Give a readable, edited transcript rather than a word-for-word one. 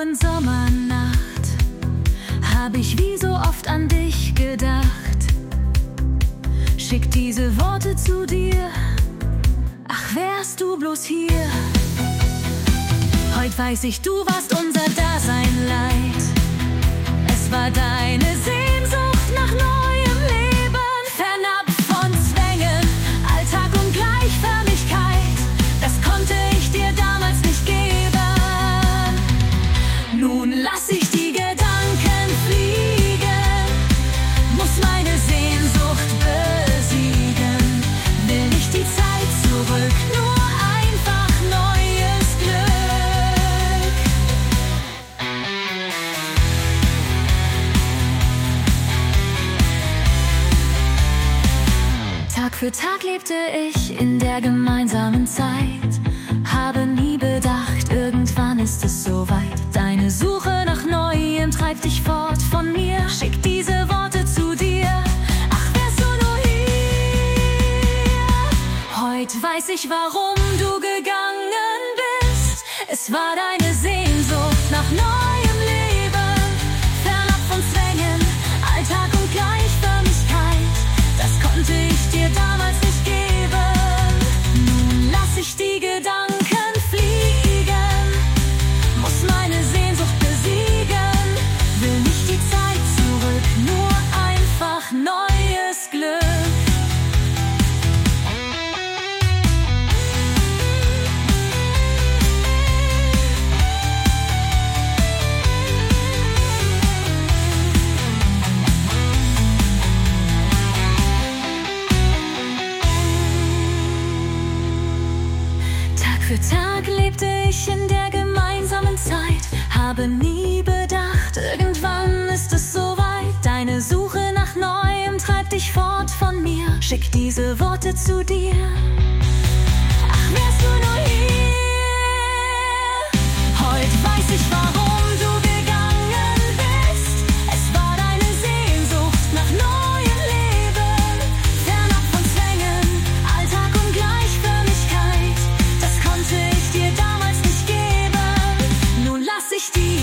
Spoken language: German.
grauen Sommernacht hab ich wie so oft an dich gedacht. Schick diese Worte zu dir, ach wärst du bloß hier. Heut weiß ich, du warst unser Daseinleid. Es war deine Sehnsucht nach neuem Leben, fernab von Zwängen, Alltag und Gleichförmigkeit. Das konnte ich dir damals nicht geben. Nun lass ich die Gedanken fliegen, muss meine Sehnsucht besiegen. Will nicht die Zeit zurück, nur einfach neues Glück. Tag für Tag lebte ich in der gemeinsamen Zeit, habe nie bedacht, irgendwann ist es soweit. Deine Suche nach Neuem treibt dich fort von mir. Schick diese Worte zu dir, ach wärst du nur hier. Heut weiß ich, warum du gegangen bist. Es war deine Sehnsucht nach neuem Leben, fernab von Zwängen, Alltag und Gleichförmigkeit. Das konnte ich dir damals nicht geben. Nun lass ich die Gedanken fliegen, muss meine Sehnsucht besiegen. Will nicht die Zeit zurück, nur einfach neues Glück. Für Tag lebte ich in der gemeinsamen Zeit, habe nie bedacht, irgendwann ist es soweit. Deine Suche nach Neuem treibt dich fort von mir. Schick diese Worte zu dir, ach wärst du nur hier. Heut weiß ich, warum du gegangen bist. Es war deine Sehnsucht nach neuem Leben, fernab von Zwängen, Alltag und Gleichförmigkeit. Das konnte ich dir damals nicht geben. Nun lass ich die